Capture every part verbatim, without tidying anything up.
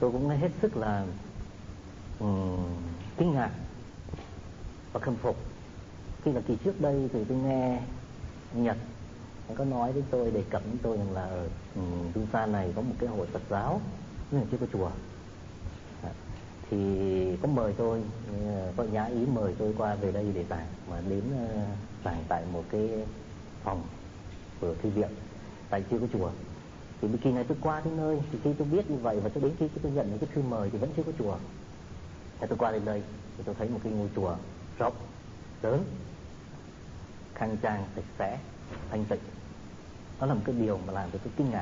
tôi cũng hết sức là um, kinh ngạc và khâm phục khi là kỳ trước đây thì tôi nghe Nhật có nói với tôi, đề cập với tôi rằng là ở Busan này có một cái hội Phật giáo nhưng mà chưa có chùa. Thì có mời tôi, có nhã ý mời tôi qua về đây để giảng, mà đến giảng tại một cái phòng ở thư viện, tại chưa có chùa. Thì kỳ này tôi qua đến nơi, thì khi tôi biết như vậy và cho đến khi tôi nhận những cái thư mời thì vẫn chưa có chùa. Thì tôi qua đến đây thì tôi thấy một cái ngôi chùa rộng, lớn, khang trang, sạch sẽ, thanh tịnh. Đó là một cái điều mà làm cho tôi kinh ngạc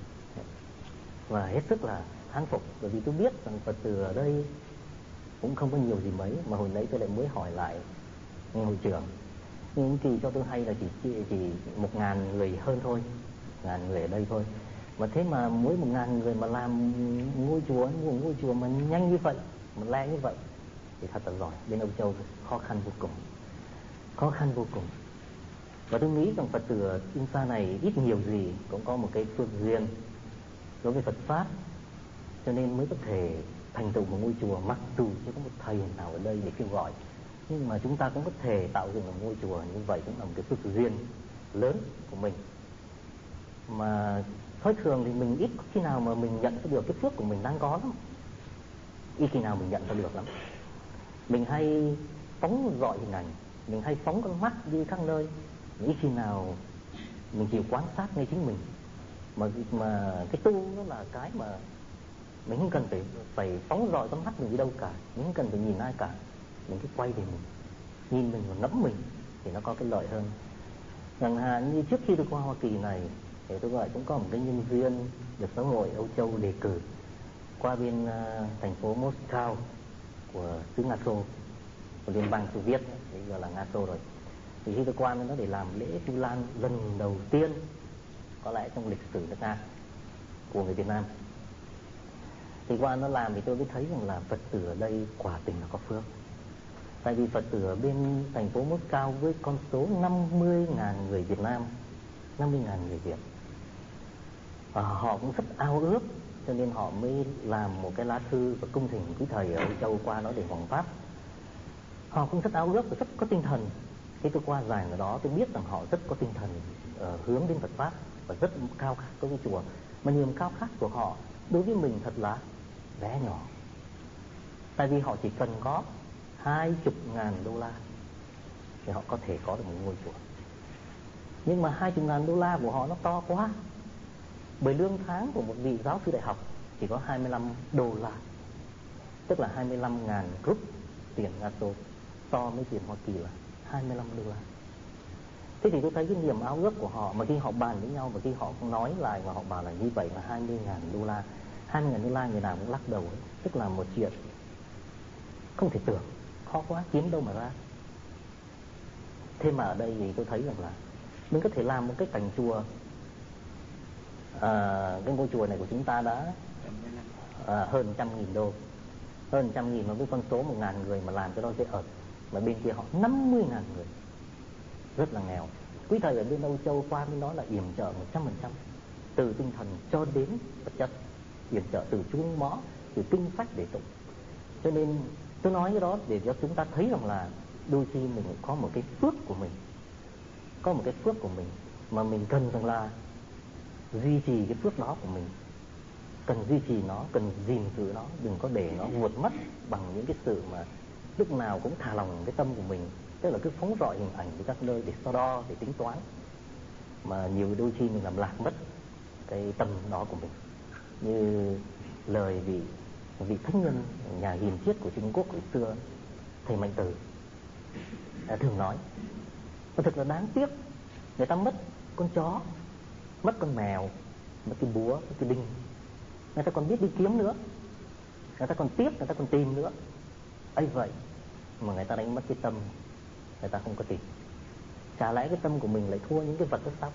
và hết sức là thán phục, bởi vì tôi biết rằng Phật tử ở đây cũng không có nhiều gì mấy, mà hồi nãy tôi lại mới hỏi lại hội trưởng, nhưng kỳ cho tôi hay là chỉ chỉ một ngàn người hơn thôi, ngàn người ở đây thôi. Mà thế mà mỗi một ngàn người mà làm ngôi chùa, một ngôi chùa mà nhanh như vậy, mà lẹ như vậy thì thật là giỏi. Bên Âu Châu khó khăn vô cùng, khó khăn vô cùng. Và tôi nghĩ rằng Phật tử ở Busan này ít nhiều gì cũng có một cái phước duyên đối với Phật pháp, cho nên mới có thể thành tựu một ngôi chùa, mặc dù chưa có một thầy nào ở đây để kêu gọi, nhưng mà chúng ta cũng có thể tạo dựng một ngôi chùa như vậy, cũng là một cái phước duyên lớn của mình. Mà thông thường thì mình ít khi nào mà mình nhận ra được cái phước của mình đang có lắm, ít khi nào mình nhận ra được lắm. Mình hay phóng dọi hình ảnh, mình hay phóng con mắt đi các nơi, ít khi nào mình chịu quan sát ngay chính mình. Mà mà cái tu nó là cái mà mình không cần phải phải phóng dọi con mắt mình đi đâu cả, mình không cần phải nhìn ai cả, mình cứ quay về mình, nhìn mình và ngẫm mình thì nó có cái lợi hơn. Chẳng hạn như trước khi tôi qua Hoa Kỳ này thì tôi gọi cũng có một cái nhân duyên được xã hội Âu Châu đề cử qua bên uh, thành phố Moscow của xứ Nga Xô, của Liên bang Xô Viết, bây giờ là Nga Xô rồi. Thì khi tôi qua bên đó để làm lễ Vu Lan lần đầu tiên có lẽ trong lịch sử nước Nga của người Việt Nam, thì qua nó làm thì tôi mới thấy rằng là Phật tử ở đây quả tình là có phước. Tại vì Phật tử ở bên thành phố Moscow với con số năm mươi nghìn người Việt Nam, năm mươi nghìn người Việt, và họ cũng rất ao ước, cho nên họ mới làm một cái lá thư và cung thỉnh quý thầy ở Âu Châu qua đó để hoằng pháp. Họ cũng rất ao ước và rất có tinh thần. Khi tôi qua giảng ở đó tôi biết rằng họ rất có tinh thần uh, hướng đến Phật pháp và rất cao khát đối với chùa. Mà niềm cao khát của họ đối với mình thật là bé nhỏ. Tại vì họ chỉ cần có hai chục ngàn đô la thì họ có thể có được một ngôi chùa. Nhưng mà hai chục ngàn đô la của họ nó to quá, bởi lương tháng của một vị giáo sư đại học chỉ có hai mươi lăm đô la, tức là hai mươi lăm ngàn rúp tiền Nga Xô, so với tiền Hoa Kỳ là hai mươi lăm đô la. Thế thì tôi thấy cái niềm ao ước của họ, mà khi họ bàn với nhau và khi họ nói lại và họ bảo là như vậy là hai mươi ngàn đô la, hai mươi ngàn đô la người nào cũng lắc đầu ấy. Tức là một chuyện không thể tưởng, khó quá, kiếm đâu mà ra. Thế mà ở đây thì tôi thấy rằng là mình có thể làm một cái cảnh chùa, à, cái ngôi chùa này của chúng ta đã à, hơn trăm nghìn đô, hơn trăm nghìn mà với con số một ngàn người mà làm cho nó dễ ở. Mà bên kia họ năm mươi ngàn người, rất là nghèo. Quý thầy ở bên Âu Châu qua bên đó là yểm trợ một trăm phần trăm, từ tinh thần cho đến vật chất, yểm trợ từ chuông mõ, từ kinh sách để tụng. Cho nên tôi nói cái đó để cho chúng ta thấy rằng là đôi khi mình có một cái phước của mình, có một cái phước của mình mà mình cần rằng là duy trì cái phước đó của mình, cần duy trì nó, cần gìn giữ nó, đừng có để nó vụt mất bằng những cái sự mà lúc nào cũng thả lòng cái tâm của mình, tức là cứ phóng rọi hình ảnh với các nơi để so đo, để tính toán, mà nhiều đôi khi mình làm lạc mất cái tâm đó của mình. Như lời vị vị thánh nhân nhà hiền triết của Trung Quốc hồi xưa, thầy Mạnh Từ đã thường nói, nó thật là đáng tiếc, người ta mất con chó, mất con mèo, mất cái búa, mất cái đinh, người ta còn biết đi kiếm nữa, người ta còn tiếc, người ta còn tìm nữa. ấy vậy mà người ta đánh mất cái tâm, người ta không có tìm. Chả lẽ cái tâm của mình lại thua những cái vật chất sắc?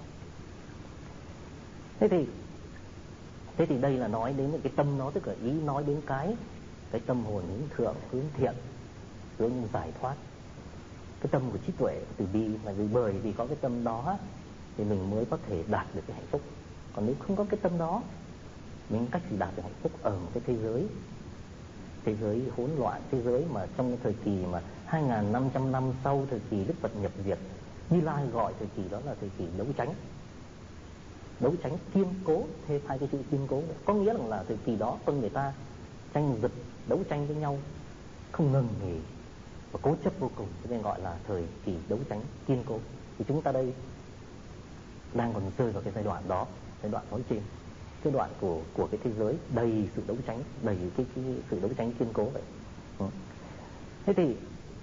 Thế thì Thế thì đây là nói đến cái tâm nó, tức là ý nói đến cái cái tâm hồn hướng thượng, hướng thiện, hướng giải thoát. Cái tâm của trí tuệ, từ bi, là vì bởi vì có cái tâm đó thì mình mới có thể đạt được cái hạnh phúc. Còn nếu không có cái tâm đó mình cách gì đạt được hạnh phúc ở một cái thế giới thế giới hỗn loạn, thế giới mà trong cái thời kỳ mà hai nghìn năm trăm năm sau thời kỳ Đức Phật nhập diệt, Như Lai gọi thời kỳ đó là thời kỳ đấu tranh. Đấu tranh kiên cố, thêm hai cái chữ kiên cố, có nghĩa là, là thời kỳ đó con người ta tranh giật, đấu tranh với nhau không ngừng nghỉ và cố chấp vô cùng, cho nên gọi là thời kỳ đấu tranh kiên cố. Thì chúng ta đây đang còn rơi vào cái giai đoạn đó, giai đoạn nói trên, cái đoạn của của cái thế giới đầy sự đấu tranh, đầy cái, cái sự đấu tranh kiên cố vậy. Ừ. Thế thì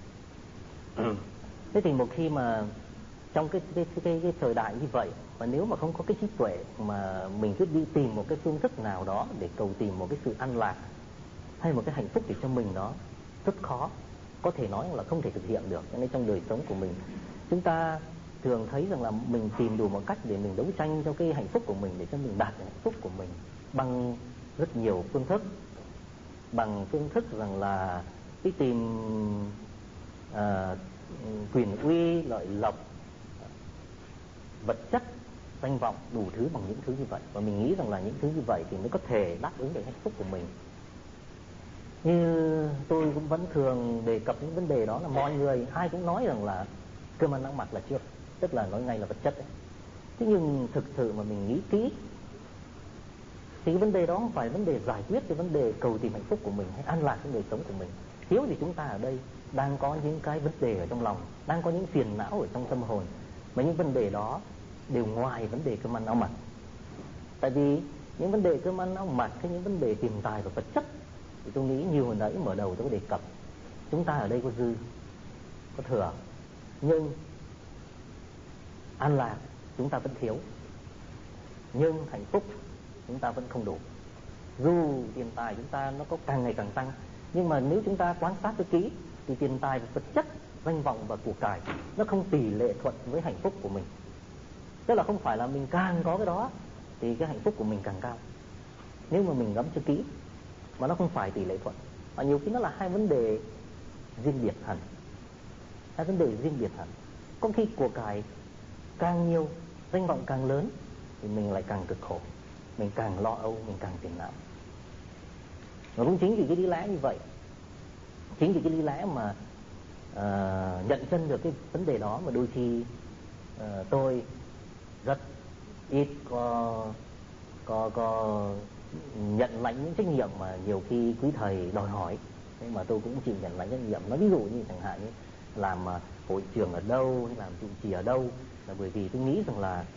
thế thì một khi mà trong cái cái, cái cái cái thời đại như vậy, mà nếu mà không có cái trí tuệ mà mình cứ đi tìm một cái phương thức nào đó để cầu tìm một cái sự an lạc hay một cái hạnh phúc để cho mình, đó rất khó, có thể nói là không thể thực hiện được. Cho nên trong đời sống của mình, chúng ta thường thấy rằng là mình tìm đủ một cách để mình đấu tranh cho cái hạnh phúc của mình, để cho mình đạt được hạnh phúc của mình bằng rất nhiều phương thức, bằng phương thức rằng là đi tìm uh, quyền uy, lợi lộc, vật chất, danh vọng, đủ thứ bằng những thứ như vậy. Và mình nghĩ rằng là những thứ như vậy thì mới có thể đáp ứng được hạnh phúc của mình. Như tôi cũng vẫn thường đề cập những vấn đề đó, là mọi người ai cũng nói rằng là cơm ăn áo mặc là trước, tức là nói ngay là vật chất đấy. Thế nhưng thực sự mà mình nghĩ kỹ thì cái vấn đề đó không phải vấn đề giải quyết cái vấn đề cầu tìm hạnh phúc của mình hay an lạc trong đời sống của mình. Thiếu gì chúng ta ở đây đang có những cái vấn đề ở trong lòng, đang có những phiền não ở trong tâm hồn, mà những vấn đề đó đều ngoài vấn đề cơm ăn áo mặc. Tại vì những vấn đề cơm ăn áo mặc hay những vấn đề tiền tài và vật chất thì tôi nghĩ nhiều hồi nãy mở đầu tôi có đề cập, chúng ta ở đây có dư, có thừa, nhưng an lạc chúng ta vẫn thiếu, nhưng hạnh phúc chúng ta vẫn không đủ. Dù tiền tài chúng ta nó có càng ngày càng tăng, nhưng mà nếu chúng ta quan sát cho kỹ thì tiền tài và vật chất, danh vọng và của cải nó không tỷ lệ thuận với hạnh phúc của mình. Tức là không phải là mình càng có cái đó thì cái hạnh phúc của mình càng cao, nếu mà mình ngẫm cho kỹ, mà nó không phải tỷ lệ thuận. Và nhiều khi nó là hai vấn đề riêng biệt hẳn, hai vấn đề riêng biệt hẳn. Có khi của cải càng nhiều, danh vọng càng lớn thì mình lại càng cực khổ, mình càng lo âu, mình càng phiền não. Và cũng chính vì cái lý lẽ như vậy, chính vì cái lý lẽ mà uh, nhận chân được cái vấn đề đó mà đôi khi uh, tôi rất ít có có có nhận lãnh những trách nhiệm mà nhiều khi quý thầy đòi hỏi. Thế mà tôi cũng chịu nhận lãnh trách nhiệm. Nói ví dụ như chẳng hạn như làm uh, hội trưởng ở đâu hay làm trụ trì ở đâu, là bởi vì tôi nghĩ rằng là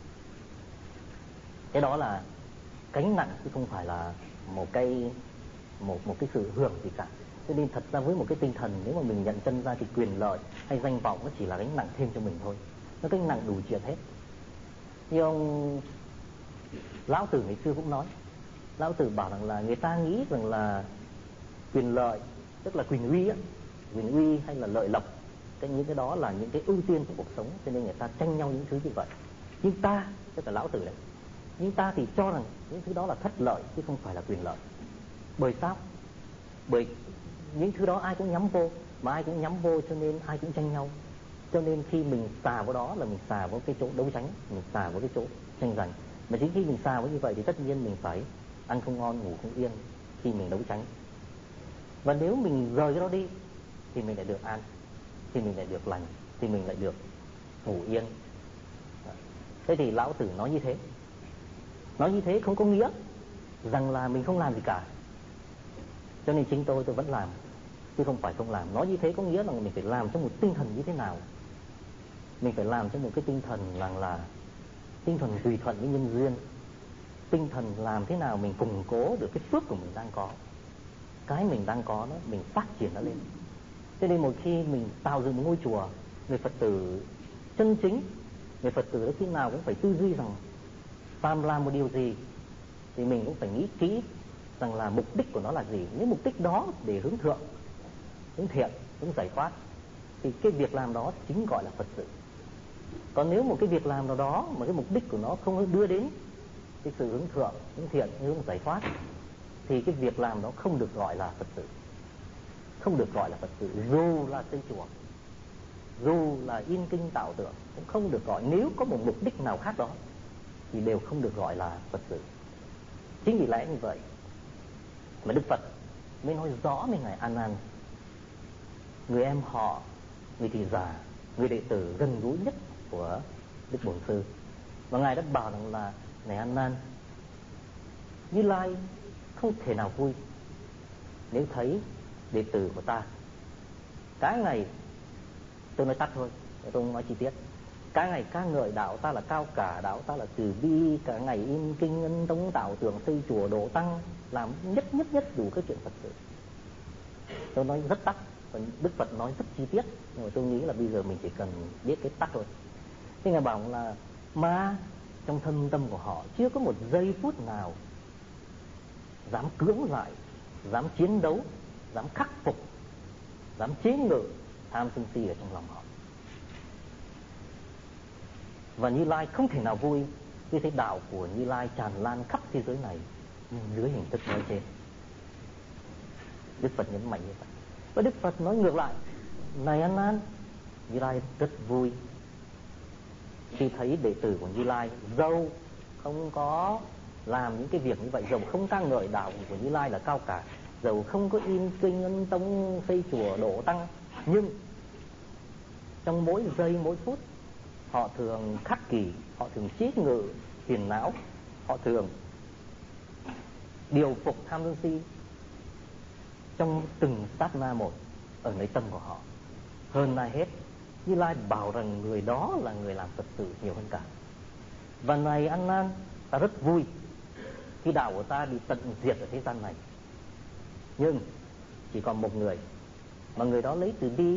cái đó là gánh nặng chứ không phải là một cái một một cái sự hưởng gì cả. Cho nên thật ra với một cái tinh thần, nếu mà mình nhận chân ra thì quyền lợi hay danh vọng nó chỉ là gánh nặng thêm cho mình thôi, nó gánh nặng đủ chuyện hết. Như ông Lão Tử ngày xưa cũng nói, Lão Tử bảo rằng là người ta nghĩ rằng là quyền lợi, tức là quyền uy á, quyền uy hay là lợi lộc, cái những cái đó là những cái ưu tiên của cuộc sống, cho nên người ta tranh nhau những thứ như vậy. Nhưng ta, tức là Lão Tử đấy, nhưng ta thì cho rằng những thứ đó là thất lợi chứ không phải là quyền lợi. Bởi sao? Bởi những thứ đó ai cũng nhắm vô, mà ai cũng nhắm vô cho nên ai cũng tranh nhau. Cho nên khi mình xà vào đó là mình xà vào cái chỗ đấu tranh, mình xà vào cái chỗ tranh giành. Mà chính khi mình xà vào như vậy thì tất nhiên mình phải ăn không ngon, ngủ không yên khi mình đấu tranh. Và nếu mình rời cái đó đi thì mình lại được an, thì mình lại được lành, thì mình lại được ngủ yên. Thế thì Lão Tử nói như thế. Nói như thế không có nghĩa rằng là mình không làm gì cả. Cho nên chính tôi tôi vẫn làm, chứ không phải không làm. Nói như thế có nghĩa là mình phải làm trong một tinh thần như thế nào. Mình phải làm trong một cái tinh thần rằng là tinh thần tùy thuận với nhân duyên, tinh thần làm thế nào mình củng cố được cái phước của mình đang có, cái mình đang có đó mình phát triển nó lên. Cho nên một khi mình tạo dựng một ngôi chùa, người Phật tử chân chính, người Phật tử khi nào cũng phải tư duy rằng phàm làm một điều gì thì mình cũng phải nghĩ kỹ rằng là mục đích của nó là gì. Nếu mục đích đó để hướng thượng, hướng thiện, hướng giải thoát thì cái việc làm đó chính gọi là Phật sự. Còn nếu một cái việc làm nào đó mà cái mục đích của nó không đưa đến cái sự hướng thượng, hướng thiện, hướng giải thoát thì cái việc làm đó không được gọi là Phật sự. Không được gọi là Phật sự. Dù là xây chùa, dù là in kinh tạo tượng cũng không được gọi. Nếu có một mục đích nào khác đó thì đều không được gọi là Phật sự. Chính vì lẽ như vậy mà Đức Phật mới nói rõ với ngài A Nan, người em họ, người thị giả, người đệ tử gần gũi nhất của Đức Bổn Sư. Và ngài đã bảo rằng là này A Nan, Như Lai không thể nào vui nếu thấy đệ tử của ta cả ngày, tôi nói tắt thôi, tôi không nói chi tiết, cả ngày ca ngợi đạo ta là cao cả, đạo ta là từ bi, cả ngày in kinh ân tống tạo tượng xây chùa độ tăng, làm nhất nhất nhất đủ các chuyện Phật sự. Tôi nói rất tắt, còn Đức Phật nói rất chi tiết, nhưng mà tôi nghĩ là bây giờ mình chỉ cần biết cái tắt thôi. Thế ngài bảo là mà trong thâm tâm của họ chưa có một giây phút nào dám cưỡng lại, dám chiến đấu, dám khắc phục, dám chế ngự tham sân si ở trong lòng họ. Và Như Lai không thể nào vui khi thấy đạo của Như Lai tràn lan khắp thế giới này dưới hình thức nói trên. Đức Phật nhấn mạnh như vậy. Và Đức Phật nói ngược lại, này A Nan, Như Lai rất vui khi thấy đệ tử của Như Lai dâu không có làm những cái việc như vậy, dầu không ca ngợi đạo của Như Lai là cao cả, dầu không có in kinh ân tông xây chùa độ tăng, nhưng trong mỗi giây mỗi phút họ thường khắc kỷ, họ thường chế ngự phiền não, họ thường điều phục tham sân si trong từng sát na một ở nơi tâm của họ. Hơn ai hết, Như Lai bảo rằng người đó là người làm Phật sự nhiều hơn cả. Và này A Nan, ta rất vui khi đạo của ta bị tận diệt ở thế gian này, nhưng chỉ còn một người, mà người đó lấy từ bi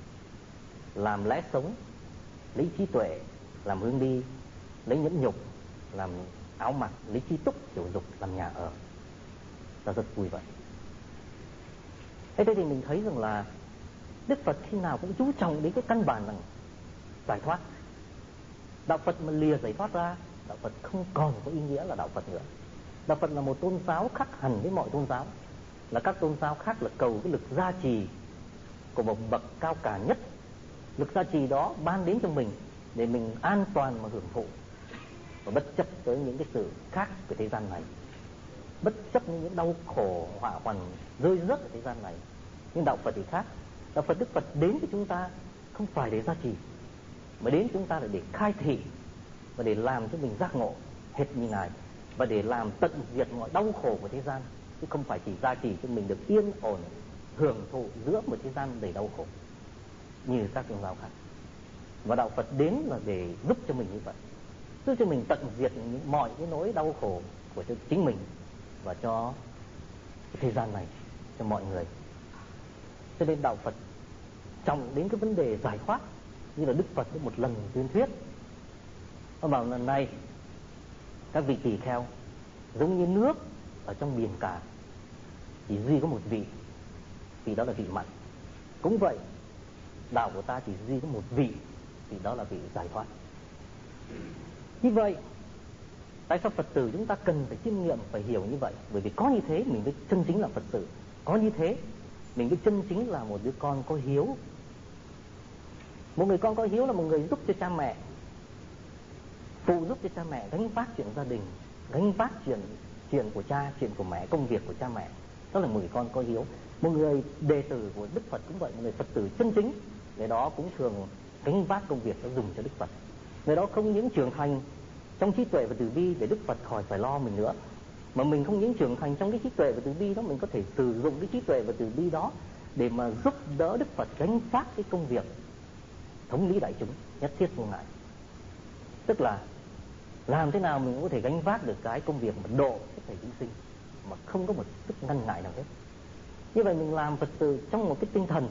làm lẽ sống, lấy trí tuệ làm hướng đi, lấy nhẫn nhục làm áo mặc, lấy trí túc tiểu dục làm nhà ở. Ta rất vui vậy. Thế thì mình thấy rằng là Đức Phật khi nào cũng chú trọng đến cái căn bản rằng giải thoát. Đạo Phật mà lìa giải thoát ra, đạo Phật không còn có ý nghĩa là đạo Phật nữa. Đạo Phật là một tôn giáo khác hẳn với mọi tôn giáo. Là các tôn giáo khác là cầu cái lực gia trì của một bậc cao cả nhất. Lực gia trì đó ban đến cho mình để mình an toàn mà hưởng thụ, và bất chấp tới những cái sự khác của thế gian này, bất chấp những đau khổ họa hoàn rơi rớt ở thế gian này. Nhưng đạo Phật thì khác. Đạo Phật, Đức Phật đến với chúng ta không phải để gia trì, mà đến chúng ta là để khai thị và để làm cho mình giác ngộ hết như ngài, và để làm tận diệt mọi đau khổ của thế gian, chứ không phải chỉ gia trì cho mình được yên ổn hưởng thụ giữa một thế gian đầy đau khổ như các tôn giáo khác. Và đạo Phật đến là để giúp cho mình như vậy, giúp cho mình tận diệt những mọi cái nỗi đau khổ của chính mình và cho thế gian này, cho mọi người. Cho nên đạo Phật trọng đến cái vấn đề giải thoát, như là Đức Phật có một lần tuyên thuyết. Ông bảo lần này các vị tỳ kheo giống như nước ở trong biển cả, chỉ duy có một vị, vị đó là vị mặn. Cũng vậy, đạo của ta chỉ duy có một vị, vị đó là vị giải thoát. Như vậy, tại sao Phật tử chúng ta cần phải chiêm nghiệm, phải hiểu như vậy? Bởi vì có như thế mình mới chân chính là Phật tử. Có như thế mình mới chân chính là một đứa con có hiếu. Một người con có hiếu là một người giúp cho cha mẹ, phụ giúp cho cha mẹ gánh vác chuyện gia đình, gánh vác chuyện chuyện của cha, chuyện của mẹ, công việc của cha mẹ. Đó là một người con có hiếu. Một người đệ tử của Đức Phật cũng vậy, một người Phật tử chân chính, người đó cũng thường gánh vác công việc đó dùng cho Đức Phật. Người đó không những trưởng thành trong trí tuệ và từ bi để Đức Phật khỏi phải lo mình nữa, mà mình không những trưởng thành trong cái trí tuệ và từ bi đó, mình có thể sử dụng cái trí tuệ và từ bi đó để mà giúp đỡ Đức Phật gánh vác cái công việc thống lý đại chúng nhất thiết vô ngại. Tức là làm thế nào mình cũng có thể gánh vác được cái công việc mà độ hết thảy chúng sinh mà không có một sức ngăn ngại nào hết. Như vậy mình làm Phật tử trong một cái tinh thần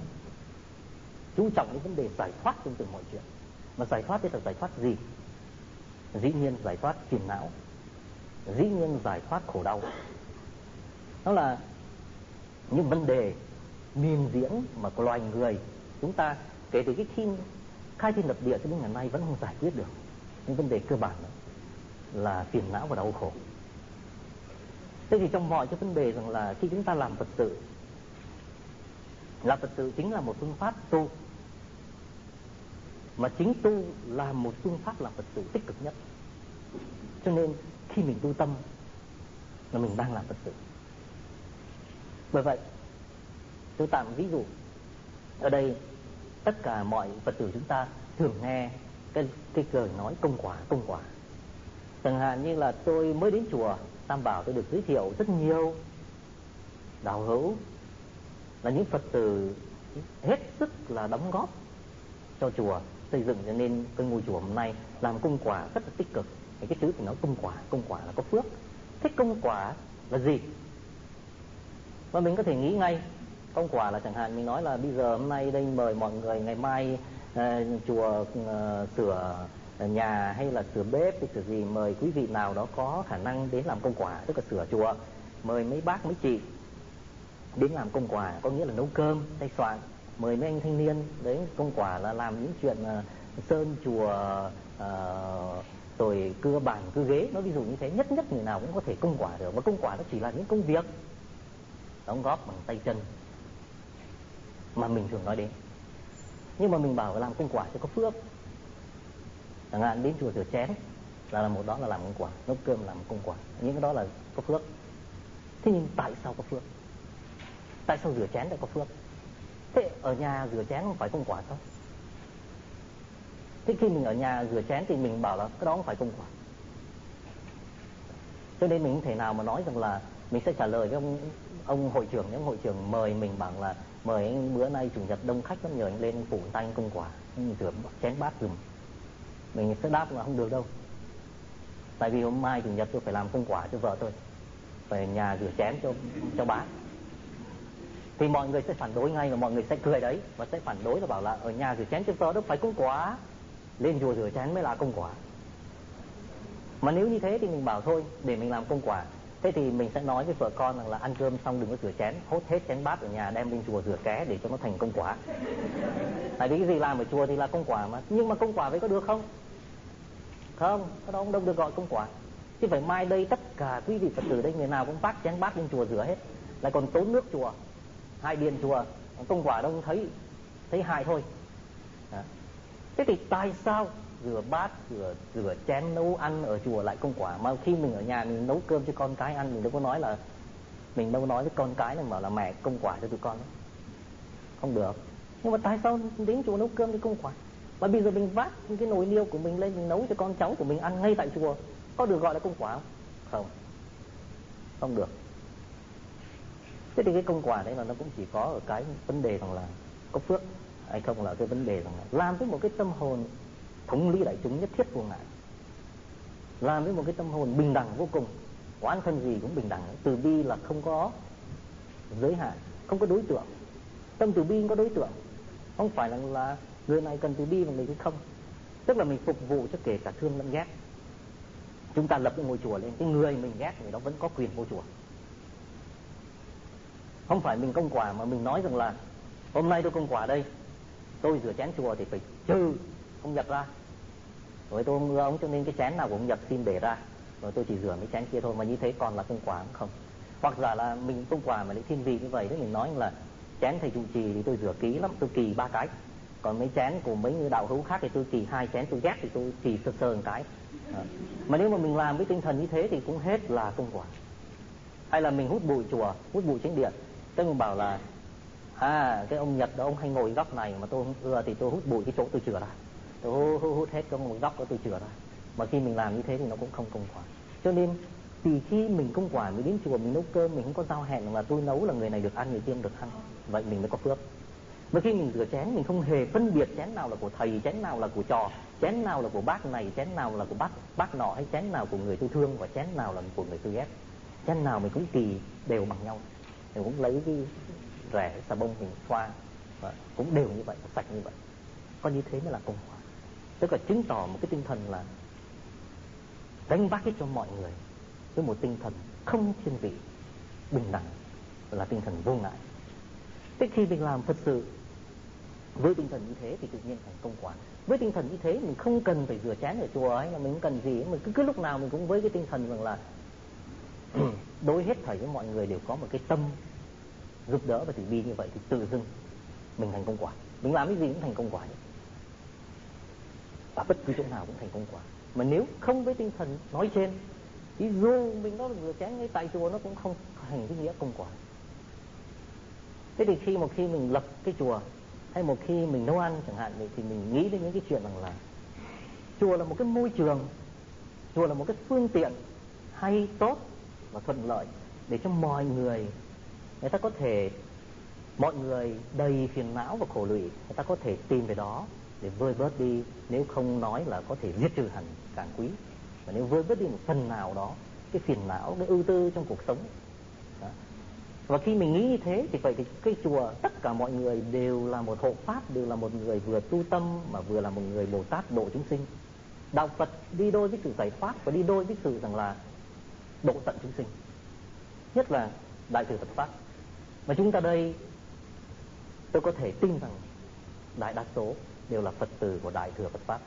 chú trọng đến vấn đề giải thoát trong từng mọi chuyện. Mà giải thoát đây là giải thoát gì? Dĩ nhiên giải thoát phiền não, dĩ nhiên giải thoát khổ đau. Đó là những vấn đề miên diễn mà của loài người chúng ta kể từ cái khi khai thiên lập địa cho đến ngày nay vẫn không giải quyết được. Những vấn đề cơ bản đó là phiền não và đau khổ. Thế thì trong mọi cái vấn đề rằng là khi chúng ta làm Phật tử, làm Phật tử chính là một phương pháp tu, mà chính tu là một phương pháp làm Phật tử tích cực nhất. Cho nên khi mình tu tâm, là mình đang làm Phật tử. Bởi vậy tôi tạm ví dụ ở đây, tất cả mọi Phật tử chúng ta thường nghe cái cái lời nói công quả công quả. Chẳng hạn như là tôi mới đến chùa Tam Bảo, tôi được giới thiệu rất nhiều đạo hữu là những Phật tử hết sức là đóng góp cho chùa xây dựng, cho nên cái ngôi chùa hôm nay làm công quả rất là tích cực. Thì cái chữ thì nói công quả, công quả là có phước. Thế công quả là gì? Và mình có thể nghĩ ngay, công quả là chẳng hạn mình nói là bây giờ hôm nay đây mời mọi người, ngày mai uh, chùa uh, sửa nhà hay là sửa bếp hay sửa gì, mời quý vị nào đó có khả năng đến làm công quả, tức là sửa chùa, mời mấy bác mấy chị đến làm công quả, có nghĩa là nấu cơm tay soạn, mời mấy anh thanh niên đấy công quả là làm những chuyện uh, sơn chùa, uh, rồi cưa bàn cưa ghế, nó ví dụ như thế. Nhất nhất người nào cũng có thể công quả được, và công quả nó chỉ là những công việc đóng góp bằng tay chân mà mình thường nói đến. Nhưng mà mình bảo làm công quả cho có phước, chẳng hạn đến chùa rửa chén là, là một đó là làm công quả, nấu cơm làm công quả, những cái đó là có phước. Thế nhưng tại sao có phước? Tại sao rửa chén lại có phước? Thế ở nhà rửa chén không phải công quả sao? Thế khi mình ở nhà rửa chén thì mình bảo là cái đó không phải công quả. Cho nên mình không thể nào mà nói rằng là mình sẽ trả lời với ông ông hội trưởng, những hội trưởng mời mình bảo là mời anh bữa nay chủ nhật đông khách lắm, nhờ anh lên phủ tay công quả, anh rửa chén bát giùm. Mình sẽ đáp là không được đâu. Tại vì hôm mai chủ nhật tôi phải làm công quả cho vợ tôi, phải nhà rửa chén cho cho bác. Thì mọi người sẽ phản đối ngay, và mọi người sẽ cười đấy, và sẽ phản đối là bảo là ở nhà rửa chén cho vợ đâu phải công quả, lên chùa rửa chén mới là công quả. Mà nếu như thế thì mình bảo thôi, để mình làm công quả. Thế thì mình sẽ nói với vợ con rằng là ăn cơm xong đừng có rửa chén, hốt hết chén bát ở nhà đem lên chùa rửa ké để cho nó thành công quả. Tại vì cái gì làm ở chùa thì là công quả mà. Nhưng mà công quả vậy có được không? Không, cái đó không đâu được gọi công quả. Chứ phải mai đây tất cả quý vị Phật tử đây người nào cũng vác chén bát lên chùa rửa hết, lại còn tốn nước chùa, hai điện chùa, công quả đâu không thấy, thấy hại thôi. Đó. Thế thì tại sao rửa bát, rửa, rửa chén, nấu ăn ở chùa lại công quả, mà khi mình ở nhà mình nấu cơm cho con cái ăn, mình đâu có nói là mình đâu có nói với con cái là bảo là mẹ công quả cho tụi con đó. Không được. Nhưng mà tại sao đến chùa nấu cơm thì công quả? Mà bây giờ mình vác cái nồi niêu của mình lên, mình nấu cho con cháu của mình ăn ngay tại chùa, có được gọi là công quả không? Không, không được. Thế thì cái công quả đấy là nó cũng chỉ có ở cái vấn đề rằng là có phước hay không, là cái vấn đề rằng là làm với một cái tâm hồn thống lý đại chúng nhất thiết vô ngại, làm với một cái tâm hồn bình đẳng vô cùng, oán thân gì cũng bình đẳng. Từ bi là không có giới hạn, không có đối tượng. Tâm từ bi không có đối tượng, không phải là, là người này cần từ bi và người kia không. Tức là mình phục vụ cho kể cả thương lẫn ghét. Chúng ta lập cái ngôi chùa lên, cái người mình ghét người đó vẫn có quyền vô chùa. Không phải mình công quả mà mình nói rằng là hôm nay tôi công quả đây, tôi rửa chén chùa thì phải trừ ông Nhật ra, rồi tôi không ưa ông cho nên cái chén nào của ông Nhật xin để ra, rồi tôi chỉ rửa mấy chén kia thôi, mà như thế còn là công quả không? Hoặc giả là mình công quả mà lại thiên vị như vậy, thì mình nói là chén thầy trụ trì thì tôi rửa kỹ lắm, tôi kỳ ba cái, còn mấy chén của mấy người đạo hữu khác thì tôi kỳ hai chén, tôi ghét thì tôi kỳ sơ sơ một cái. Đó. Mà nếu mà mình làm với tinh thần như thế thì cũng hết là công quả. Hay là mình hút bụi chùa, hút bụi chánh điện, tôi mình bảo là à cái ông Nhật đó ông hay ngồi góc này mà tôi không ưa thì tôi hút bụi cái chỗ tôi chừa ra, tôi hút, hút, hút hết cái ngồi góc đó tôi chừa ra. Mà khi mình làm như thế thì nó cũng không công quả. Cho nên thì khi mình công quả, mình đến chùa mình nấu cơm, mình không có giao hẹn là tôi nấu là người này được ăn, người kia không được ăn, vậy mình mới có phước. Mà khi mình rửa chén, mình không hề phân biệt chén nào là của thầy, chén nào là của trò, chén nào là của bác này, chén nào là của bác bác nọ, hay chén nào của người tôi thương và chén nào là của người tôi ghét. Chén nào mình cũng kỳ đều bằng nhau, mình cũng lấy cái rẻ xà bông mình xoa và cũng đều như vậy, sạch như vậy. Có như thế mới là công quả. Tức là chứng tỏ một cái tinh thần là đánh vác cho mọi người với một tinh thần không thiên vị, bình đẳng, là tinh thần vô ngại. Thế khi mình làm Phật sự với tinh thần như thế thì tự nhiên thành công quả. Với tinh thần như thế mình không cần phải rửa chén ở chùa hay là mình không cần gì, mình cứ, cứ lúc nào mình cũng với cái tinh thần rằng là đối hết thảy với mọi người đều có một cái tâm giúp đỡ và từ bi như vậy, thì tự dưng mình thành công quả. Mình làm cái gì cũng thành công quả. Và bất cứ chỗ nào cũng thành công quả. Mà nếu không với tinh thần nói trên Thì dù mình có rửa chén ngay tại chùa nó cũng không hành cái nghĩa công quả. Thế thì khi một khi mình lập cái chùa, hay một khi mình nấu ăn chẳng hạn, thì mình nghĩ đến những cái chuyện rằng là chùa là một cái môi trường, chùa là một cái phương tiện hay, tốt và thuận lợi để cho mọi người, người ta có thể, mọi người đầy phiền não và khổ lụy, người ta có thể tìm về đó để vơi bớt đi. Nếu không nói là có thể diệt trừ hẳn càng quý, và nếu vơi bớt đi một phần nào đó cái phiền não, cái ưu tư trong cuộc sống đó. Và khi mình nghĩ như thế thì vậy thì cái chùa, tất cả mọi người đều là một hộ pháp, đều là một người vừa tu tâm mà vừa là một người Bồ Tát độ chúng sinh. Đạo Phật đi đôi với sự giải thoát và đi đôi với sự rằng là độ tận chúng sinh, nhất là Đại thừa Phật Pháp. Mà chúng ta đây, tôi có thể tin rằng đại đa số đều là Phật tử của Đại thừa Phật Pháp.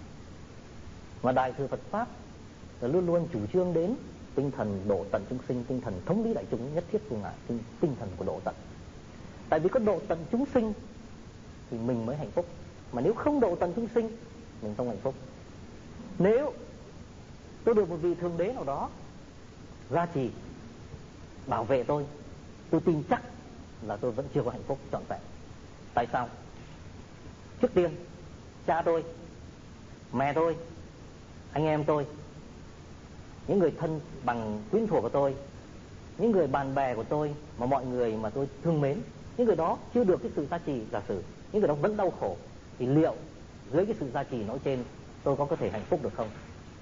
Và Đại thừa Phật Pháp là luôn luôn chủ trương đến tinh thần độ tận chúng sinh, tinh thần thống lý đại chúng, nhất thiết vô ngại, tinh, tinh thần của độ tận. Tại vì có độ tận chúng sinh thì mình mới hạnh phúc, mà nếu không độ tận chúng sinh mình không hạnh phúc. Nếu tôi được một vị thượng đế nào đó gia trì, bảo vệ tôi, tôi tin chắc là tôi vẫn chưa có hạnh phúc trọn vẹn. Tại sao? Trước tiên, cha tôi, mẹ tôi, anh em tôi, những người thân bằng quyến thuộc của tôi, những người bạn bè của tôi mà mọi người mà tôi thương mến, những người đó chưa được cái sự gia trì, giả sử những người đó vẫn đau khổ, thì liệu dưới cái sự gia trì nói trên tôi có có thể hạnh phúc được không?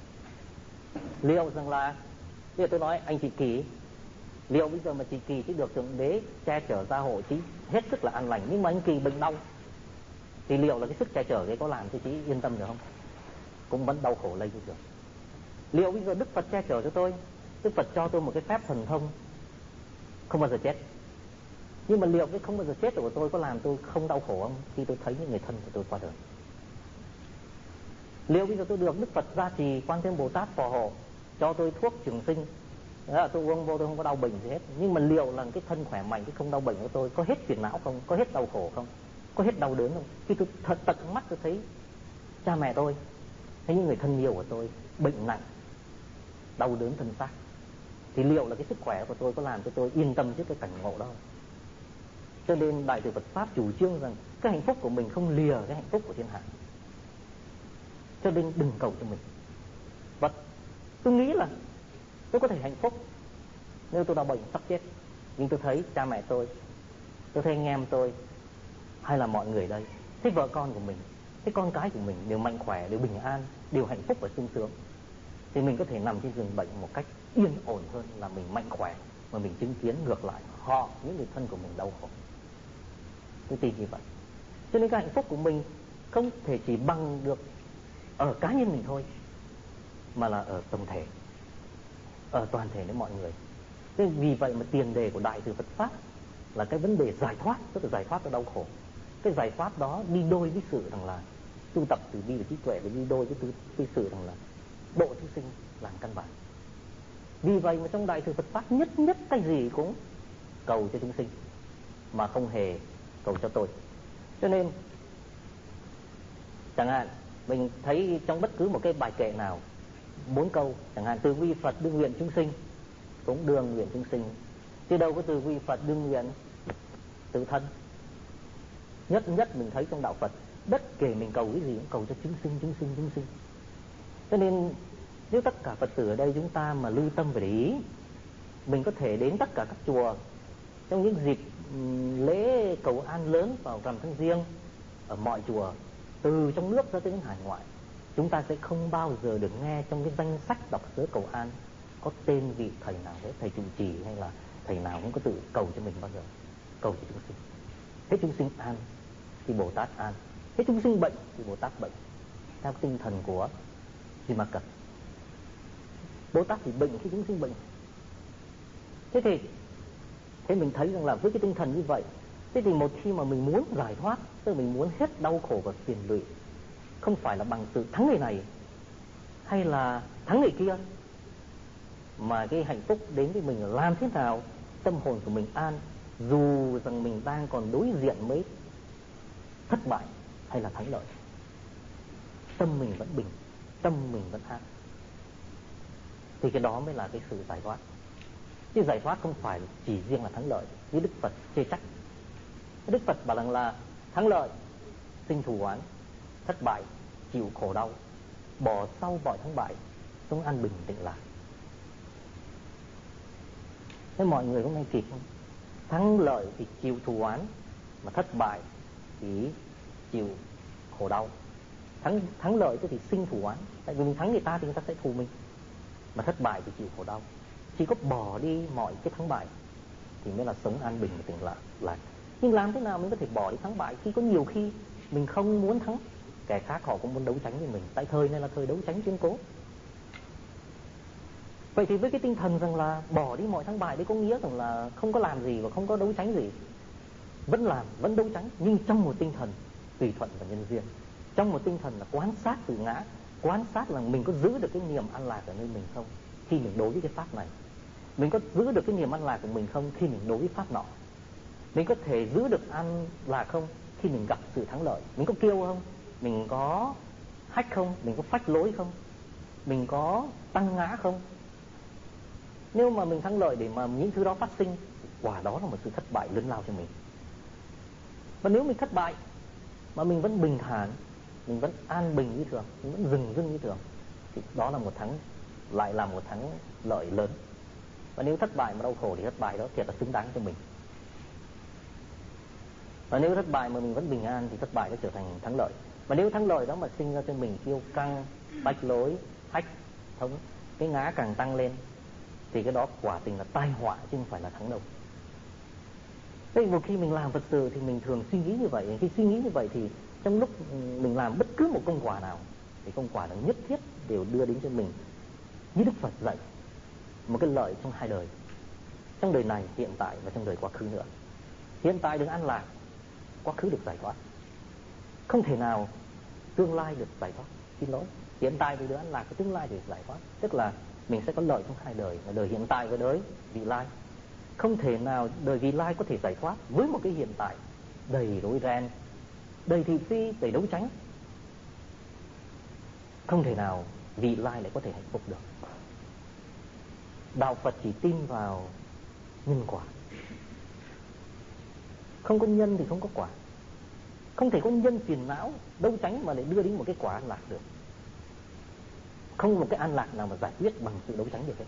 Liệu rằng là, bây giờ tôi nói anh chị Kỳ, liệu bây giờ mà chị Kỳ chỉ được thượng đế che chở gia hộ, chị hết sức là an lành, nhưng mà anh Kỳ bệnh đau, thì liệu là cái sức che chở ấy có làm cho chị yên tâm được không? Cũng vẫn đau khổ lây được. Liệu bây giờ Đức Phật che chở cho tôi, Đức Phật cho tôi một cái phép thần thông không bao giờ chết, nhưng mà liệu cái không bao giờ chết của tôi có làm tôi không đau khổ không khi tôi thấy những người thân của tôi qua đời? Liệu bây giờ tôi được Đức Phật gia trì, Quan Thế Âm Bồ Tát phò hộ, cho tôi thuốc trường sinh, đó là tôi uống vô tôi không có đau bệnh gì hết, nhưng mà liệu là cái thân khỏe mạnh, cái không đau bệnh của tôi có hết phiền não không, có hết đau khổ không, có hết đau đớn không? Khi tôi thật tận mắt tôi thấy cha mẹ tôi, thấy những người thân yêu của tôi bệnh nặng, đau đớn thân xác, thì liệu là cái sức khỏe của tôi có làm cho tôi yên tâm trước cái cảnh ngộ đó không? Cho nên Đại thừa Phật Pháp chủ trương rằng cái hạnh phúc của mình không lìa cái hạnh phúc của thiên hạ. Cho nên đừng cầu cho mình. Và tôi nghĩ là tôi có thể hạnh phúc nếu tôi đau bệnh sắp chết, nhưng tôi thấy cha mẹ tôi, tôi thấy anh em tôi, hay là mọi người đây, thấy vợ con của mình, thấy con cái của mình đều mạnh khỏe, đều bình an, đều hạnh phúc và sung sướng, thì mình có thể nằm trên giường bệnh một cách yên ổn hơn là mình mạnh khỏe mà mình chứng kiến ngược lại họ, những người thân của mình đau khổ. Tôi tin như vậy. Cho nên cái hạnh phúc của mình không thể chỉ bằng được ở cá nhân mình thôi, mà là ở tổng thể, ở toàn thể với mọi người. Nên vì vậy mà tiền đề của Đại thừa Phật Pháp là cái vấn đề giải thoát, tức là giải thoát từ đau khổ. Cái giải thoát đó đi đôi với sự rằng là tu tập từ bi và trí tuệ, và đi đôi với, từ, với sự rằng là độ chúng sinh làm căn bản. Vì vậy mà trong Đại thừa Phật Pháp nhất nhất cái gì cũng cầu cho chúng sinh, mà không hề cầu cho tôi. Cho nên chẳng hạn mình thấy trong bất cứ một cái bài kệ nào, bốn câu chẳng hạn, từ quy Phật đương nguyện chúng sinh, cũng đương nguyện chúng sinh. Chứ đâu có từ quy Phật đương nguyện tự thân. Nhất nhất mình thấy trong đạo Phật, bất kể mình cầu cái gì cũng cầu cho chúng sinh, chúng sinh, chúng sinh. Cho nên nếu tất cả Phật tử ở đây chúng ta mà lưu tâm và để ý, mình có thể đến tất cả các chùa trong những dịp lễ cầu an lớn vào rằm tháng Giêng, ở mọi chùa từ trong nước ra tới những hải ngoại, chúng ta sẽ không bao giờ được nghe trong cái danh sách đọc sớ cầu an có tên vị thầy nào hết, thầy trụ trì hay là thầy nào cũng có tự cầu cho mình bao giờ. Cầu cho chúng sinh, hết chúng sinh an thì Bồ Tát an, hết chúng sinh bệnh thì Bồ Tát bệnh, theo tinh thần của Di Ma Cật. Bồ Tát thì bệnh khi chúng sinh bệnh. Thế thì thế mình thấy rằng là với cái tinh thần như vậy, thế thì một khi mà mình muốn giải thoát, tức là mình muốn hết đau khổ và phiền lụy, không phải là bằng sự thắng người này hay là thắng người kia, mà cái hạnh phúc đến với mình là làm thế nào tâm hồn của mình an, dù rằng mình đang còn đối diện với thất bại hay là thắng lợi, tâm mình vẫn bình, tâm mình vẫn an. thì cái đó mới là cái sự giải thoát. Chứ giải thoát không phải chỉ riêng là thắng lợi. Như Đức Phật chê trách, Đức Phật bảo rằng là thắng lợi sinh thù oán, thất bại chịu khổ đau, bỏ sau mọi thắng bại, sống an bình tịnh lạc. Thế mọi người có nghe kịp không? Thắng lợi thì chịu thù oán, mà thất bại thì chịu khổ đau. Thắng, thắng lợi thì sinh thù oán, tại vì mình thắng người ta thì người ta sẽ thù mình. Mà thất bại thì chịu khổ đau. Chỉ có bỏ đi mọi cái thắng bại thì mới là sống an bình và tịnh lạc lạc. Nhưng làm thế nào mình có thể bỏ đi thắng bại khi có nhiều khi mình không muốn thắng, kẻ khác họ cũng muốn đấu tranh với mình. Tại thời này là thời đấu tranh kiên cố. Vậy thì với cái tinh thần rằng là bỏ đi mọi thắng bại, đấy có nghĩa rằng là không có làm gì và không có đấu tranh gì. Vẫn làm, vẫn đấu tranh, nhưng trong một tinh thần tùy thuận và nhân duyên. Trong một tinh thần là quan sát tự ngã, quan sát là mình có giữ được cái niềm an lạc ở nơi mình không khi mình đối với cái pháp này. Mình có giữ được cái niềm an lạc của mình không khi mình đối với pháp nọ. Mình có thể giữ được an lạc không khi mình gặp sự thắng lợi. Mình có kêu không? Mình có hách không? Mình có phách lối không? Mình có tăng ngã không? Nếu mà mình thắng lợi để mà những thứ đó phát sinh, quả đó là một sự thất bại lớn lao cho mình. Và nếu mình thất bại mà mình vẫn bình thản, mình vẫn an bình như thường, mình vẫn dừng dưng như thường, thì đó là một thắng, lại là một thắng lợi lớn. Và nếu thất bại mà đau khổ thì thất bại đó thiệt là xứng đáng cho mình. Và nếu thất bại mà mình vẫn bình an thì thất bại nó trở thành thắng lợi. Và nếu thắng lợi đó mà sinh ra cho mình kiêu căng, bách lối, hách thống, cái ngã càng tăng lên, thì cái đó quả tình là tai họa chứ không phải là thắng đâu. Thế một khi mình làm Phật sự thì mình thường suy nghĩ như vậy. Khi suy nghĩ như vậy thì trong lúc mình làm bất cứ một công quả nào thì công quả đó nhất thiết đều đưa đến cho mình, như Đức Phật dạy, một cái lợi trong hai đời, trong đời này hiện tại và trong đời quá khứ nữa. Hiện tại được an lạc, quá khứ được giải thoát. Không thể nào tương lai được giải thoát, xin lỗi. Hiện tại thì được an lạc, tương lai thì được giải thoát. Tức là mình sẽ có lợi trong hai đời, là đời hiện tại và đời vị lai. Không thể nào đời vị lai có thể giải thoát với một cái hiện tại đầy rối ren, đầy thị phi, đầy đấu tranh. Không thể nào vị lai lại có thể hạnh phúc được. Đạo Phật chỉ tin vào nhân quả. Không có nhân thì không có quả. Không thể có nhân phiền não, đấu tranh mà lại đưa đến một cái quả an lạc được. Không một cái an lạc nào mà giải quyết bằng sự đấu tranh được hết.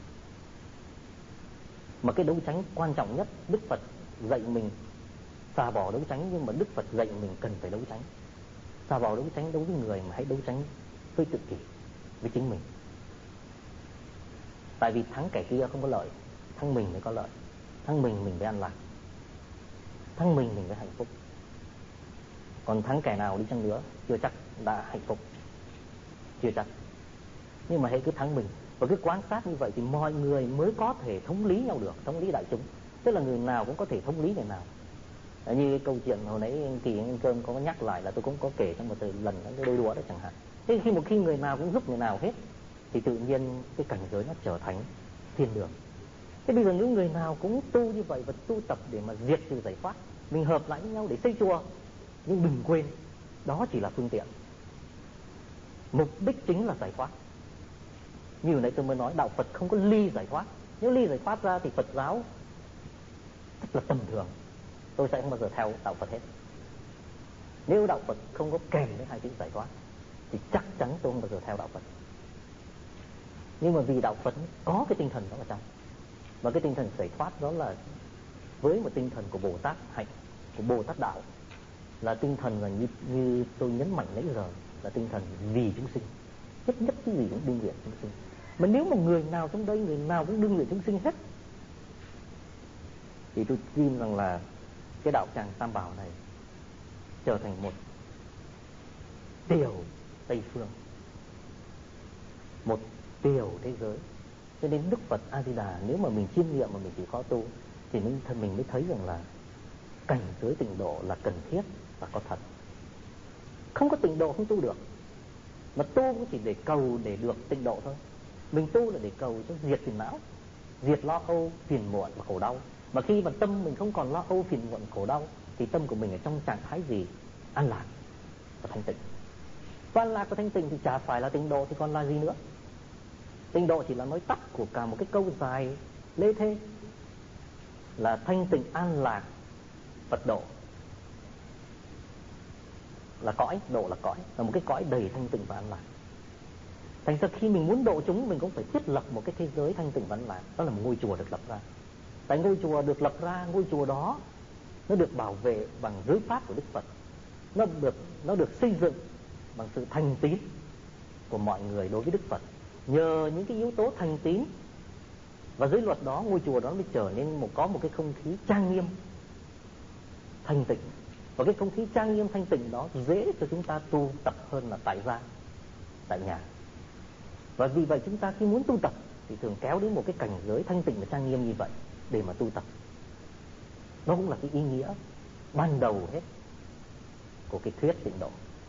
Mà cái đấu tranh quan trọng nhất, Đức Phật dạy mình xả bỏ đấu tranh, nhưng mà Đức Phật dạy mình cần phải đấu tranh. Xả bỏ đấu tranh đối với người mà hãy đấu tranh với tự kỷ, với chính mình. Tại vì thắng kẻ kia không có lợi, thắng mình mới có lợi. Thắng mình mình mới an lạc, thắng mình mình mới hạnh phúc. Còn thắng kẻ nào đi chăng nữa chưa chắc đã hạnh phúc, chưa chắc. Nhưng mà hãy cứ thắng mình và cứ quan sát như vậy thì mọi người mới có thể thống lý nhau được, thống lý đại chúng. Tức là người nào cũng có thể thống lý người nào. Như cái câu chuyện hồi nãy Kỳ Anh Cơm có nhắc lại là tôi cũng có kể trong một từ lần cái đôi đũa đó chẳng hạn. Thế khi một khi người nào cũng giúp người nào hết thì tự nhiên cái cảnh giới nó trở thành thiên đường. Thế bây giờ nếu người nào cũng tu như vậy và tu tập để mà diệt trừ giải thoát, mình hợp lại với nhau để xây chùa, nhưng đừng quên đó chỉ là phương tiện, mục đích chính là giải thoát. Như nãy tôi mới nói, đạo Phật không có ly giải thoát. Nếu ly giải thoát ra thì Phật giáo rất là tầm thường. Tôi sẽ không bao giờ theo đạo Phật hết. Nếu đạo Phật không có kèm với hai chữ giải thoát thì chắc chắn tôi không bao giờ theo đạo Phật. Nhưng mà vì đạo Phật có cái tinh thần đó ở trong, và cái tinh thần giải thoát đó là với một tinh thần của Bồ Tát hạnh, của Bồ Tát đạo, là tinh thần là như, như tôi nhấn mạnh nãy giờ, là tinh thần vì chúng sinh, nhất nhất cái gì cũng đương nguyện chúng sinh. Mà nếu mà người nào trong đây, người nào cũng đương nguyện chúng sinh hết, thì tôi tin rằng là cái đạo tràng Tam Bảo này trở thành một tiểu Tây Phương, một tiểu thế giới. Cho nên Đức Phật A Di Đà, nếu mà mình chiêm nghiệm mà mình chỉ khó tu thì mình thân mình mới thấy rằng là cảnh giới tịnh độ là cần thiết và có thật. Không có tịnh độ không tu được. Mà tu cũng chỉ để cầu để được tịnh độ thôi. Mình tu là để cầu cho diệt phiền não, diệt lo âu, phiền muộn và khổ đau. Mà khi mà tâm mình không còn lo âu, phiền muộn, khổ đau thì tâm của mình ở trong trạng thái gì? An lạc và thanh tịnh. Và an lạc và thanh tịnh thì chả phải là tịnh độ thì còn là gì nữa. Tịnh độ chỉ là nói tắt của cả một cái câu dài lê thê là thanh tịnh an lạc Phật độ, là cõi, độ là cõi, là một cái cõi đầy thanh tịnh và an lạc. Thành ra khi mình muốn độ chúng, mình cũng phải thiết lập một cái thế giới thanh tịnh và an lạc. Đó là một ngôi chùa được lập ra. Tại ngôi chùa được lập ra, ngôi chùa đó nó được bảo vệ bằng giới pháp của Đức Phật. Nó được, nó được xây dựng bằng sự thành tín của mọi người đối với Đức Phật. Nhờ những cái yếu tố thành tín và giới luật đó, ngôi chùa đó mới trở nên một, có một cái không khí trang nghiêm, thanh tịnh. Và cái không khí trang nghiêm thanh tịnh đó dễ cho chúng ta tu tập hơn là tại gia, tại nhà. Và vì vậy chúng ta khi muốn tu tập thì thường kéo đến một cái cảnh giới thanh tịnh và trang nghiêm như vậy để mà tu tập. Nó cũng là cái ý nghĩa ban đầu hết của cái thuyết tịnh độ.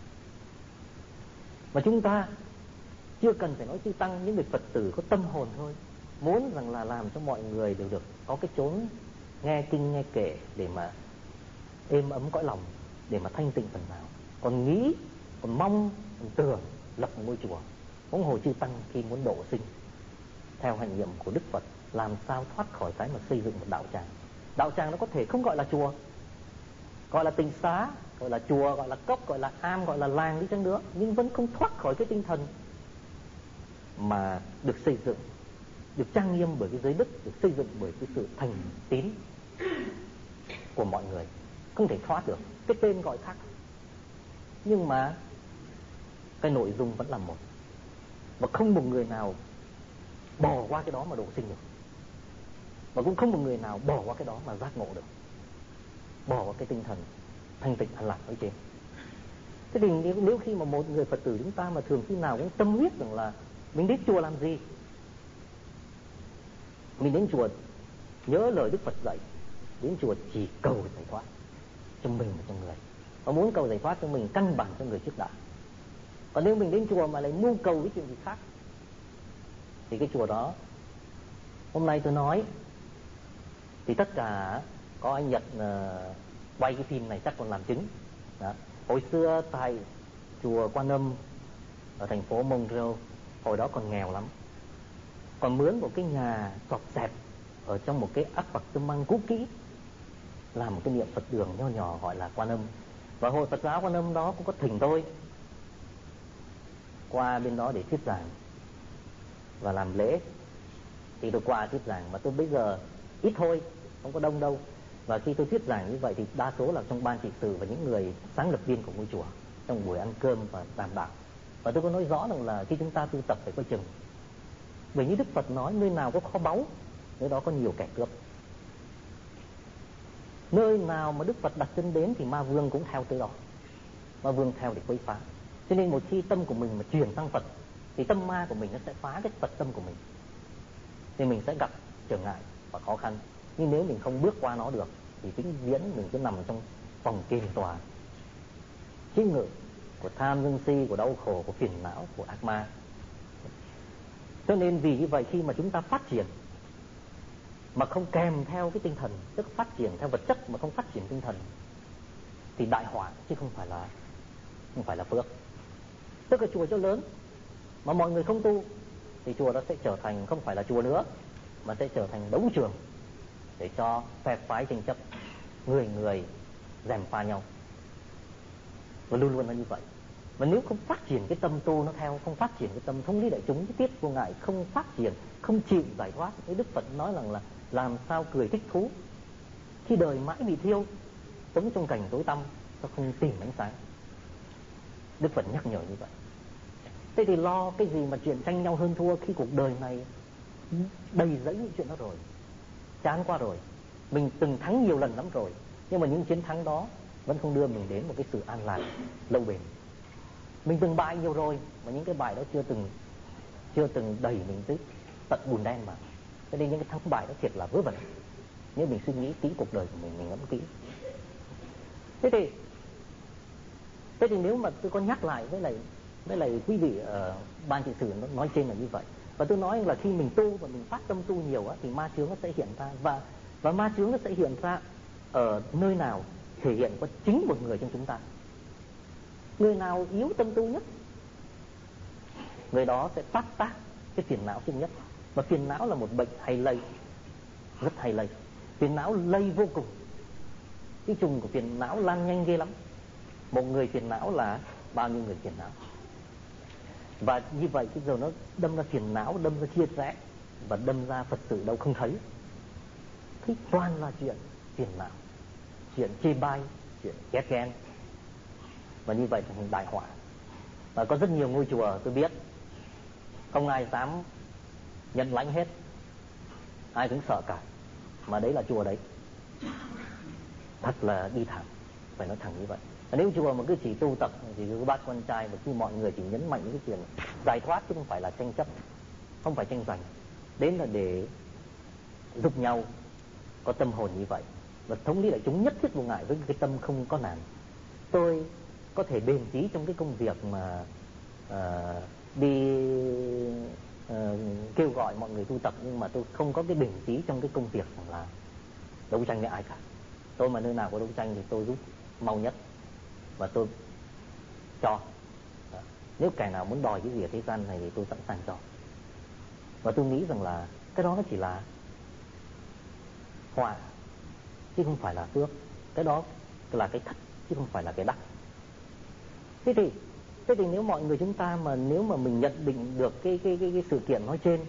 Mà chúng ta chưa cần phải nói chư tăng, những người Phật tử có tâm hồn thôi, muốn rằng là làm cho mọi người đều được có cái chốn nghe kinh nghe kệ để mà êm ấm cõi lòng, để mà thanh tịnh phần nào. Còn nghĩ, còn mong, còn tưởng lập một ngôi chùa. Huống hồ chư tăng khi muốn độ sinh theo hành nhiệm của Đức Phật, làm sao thoát khỏi cái mà xây dựng một đạo tràng. Đạo tràng nó có thể không gọi là chùa, gọi là tịnh xá, gọi là chùa, gọi là cốc, gọi là am, gọi là làng đi chăng nữa, nhưng vẫn không thoát khỏi cái tinh thần mà được xây dựng, được trang nghiêm bởi cái giới đức, được xây dựng bởi cái sự thành tín của mọi người. Không thể thoát được. Cái tên gọi khác, nhưng mà cái nội dung vẫn là một. Và không một người nào bỏ qua cái đó mà độ sinh được, và cũng không một người nào bỏ qua cái đó mà giác ngộ được, bỏ qua cái tinh thần thanh tịnh an lạc ở trên. Thế thì nếu, nếu khi mà một người Phật tử chúng ta mà thường khi nào cũng tâm huyết rằng là mình đến chùa làm gì, mình đến chùa nhớ lời Đức Phật dạy, đến chùa chỉ cầu giải thoát cho mình và cho người, và muốn cầu giải thoát cho mình căn bản cho người trước đã. Còn nếu mình đến chùa mà lại mưu cầu cái chuyện gì khác thì cái chùa đó, hôm nay tôi nói thì tất cả có anh Nhật uh, quay cái phim này chắc còn làm chứng đó. Hồi xưa tại chùa Quan Âm ở thành phố Montreal, hồi đó còn nghèo lắm, còn mướn một cái nhà sọp xẹp ở trong một cái áp bậc tâm măng cũ kỹ, làm một cái niệm Phật đường nho nhỏ gọi là Quan Âm. Và hội Phật giáo Quan Âm đó cũng có thỉnh tôi qua bên đó để thuyết giảng và làm lễ. Thì tôi qua thuyết giảng, mà tôi bây giờ ít thôi, không có đông đâu. Và khi tôi thuyết giảng như vậy thì đa số là trong ban trị sự và những người sáng lập viên của ngôi chùa, trong buổi ăn cơm và đàm đạo. Và tôi có nói rõ rằng là khi chúng ta tu tập phải coi chừng, bởi như Đức Phật nói, nơi nào có kho báu, nơi đó có nhiều kẻ cướp. Nơi nào mà Đức Phật đặt chân đến thì ma vương cũng theo tới đó, ma vương theo để quấy phá. Cho nên một khi tâm của mình mà chuyển sang Phật thì tâm ma của mình nó sẽ phá cái Phật tâm của mình, thì mình sẽ gặp trở ngại và khó khăn. Nhưng nếu mình không bước qua nó được thì vĩnh viễn mình cứ nằm trong vòng kềm tòa chế ngự của tham sân si, của đau khổ, của phiền não, của ác ma. Cho nên vì như vậy, khi mà chúng ta phát triển mà không kèm theo cái tinh thần, tức phát triển theo vật chất mà không phát triển tinh thần, thì đại họa chứ không phải là không phải là phước. Tức là chùa cho lớn mà mọi người không tu thì chùa đó sẽ trở thành không phải là chùa nữa, mà sẽ trở thành đấu trường để cho phe phái tranh chấp, người người gièm pha nhau. Và luôn luôn là như vậy. Và nếu không phát triển cái tâm tu nó theo, không phát triển cái tâm thống lý đại chúng, cái tiết vô ngại, không phát triển, không chịu giải thoát, cái Đức Phật nói rằng là làm sao cười thích thú khi đời mãi bị thiêu, sống trong cảnh tối tăm, sao không tìm ánh sáng. Đức Phật nhắc nhở như vậy. Thế thì lo cái gì mà chuyện tranh nhau hơn thua khi cuộc đời này đầy rẫy những chuyện đó rồi, chán qua rồi. Mình từng thắng nhiều lần lắm rồi, nhưng mà những chiến thắng đó vẫn không đưa mình đến một cái sự an lạc lâu bền. Mình từng bại nhiều rồi, mà những cái bại đó chưa từng chưa từng đẩy mình tới tận bùn đen mà. Cho nên những cái thắng bại đó thiệt là vớ vẩn. Nếu mình suy nghĩ kỹ cuộc đời của mình, mình ngẫm kỹ. Thế thì Thế thì nếu mà tôi có nhắc lại với lại với lại quý vị uh, ban trị sự nói trên là như vậy. Và tôi nói là khi mình tu và mình phát tâm tu nhiều á, thì ma chướng nó sẽ hiện ra. Và và ma chướng nó sẽ hiện ra ở nơi nào? Thể hiện có chính một người trong chúng ta. Người nào yếu tâm tu nhất, người đó sẽ phát tác cái phiền não thứ nhất. Và phiền não là một bệnh hay lây, rất hay lây. Phiền não lây vô cùng. Cái trùng của phiền não lan nhanh ghê lắm. Một người phiền não là bao nhiêu người phiền não. Và như vậy cái giờ nó đâm ra phiền não, đâm ra chia rẽ, và đâm ra Phật sự đâu không thấy. Thì toàn là chuyện phiền não, chuyện chê bai, chuyện ghét ghen. Và như vậy thành đại họa. Và có rất nhiều ngôi chùa tôi biết không ai dám nhận lãnh hết, ai cũng sợ cả. Mà đấy là chùa đấy. Thật là đi thẳng, phải nói thẳng như vậy. Và nếu chùa mà cứ chỉ tu tập, chỉ cứ bác con trai, và khi mọi người chỉ nhấn mạnh những cái chuyện giải thoát, chứ không phải là tranh chấp, không phải tranh giành. Đến là để giúp nhau có tâm hồn như vậy. Và thống lý đại chúng nhất thiết vô ngại với cái tâm không có nạn. Tôi có thể bền chí trong cái công việc mà uh, đi uh, kêu gọi mọi người tu tập, nhưng mà tôi không có cái bền chí trong cái công việc là đấu tranh với ai cả. Tôi mà nơi nào có đấu tranh thì tôi giúp mau nhất, và tôi cho. Đó. Nếu kẻ nào muốn đòi cái gì ở thế gian này thì tôi sẵn sàng cho. Và tôi nghĩ rằng là cái đó nó chỉ là họa chứ không phải là phước. Cái đó là cái thất chứ không phải là cái đắc. Thế thì thế thì nếu mọi người chúng ta mà nếu mà mình nhận định được cái cái cái, cái sự kiện nói trên,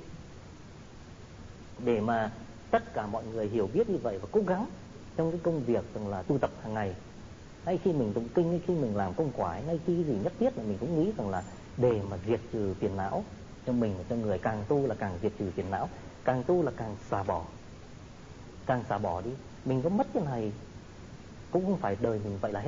để mà tất cả mọi người hiểu biết như vậy và cố gắng trong cái công việc rằng là tu tập hàng ngày, hay khi mình tụng kinh, hay khi mình làm công quả, hay khi cái gì nhất thiết là mình cũng nghĩ rằng là để mà diệt trừ phiền não cho mình và cho người. Càng tu là càng diệt trừ phiền não, càng tu là càng xả bỏ, càng xả bỏ đi. Mình có mất cái này cũng không phải đời mình vậy là hết.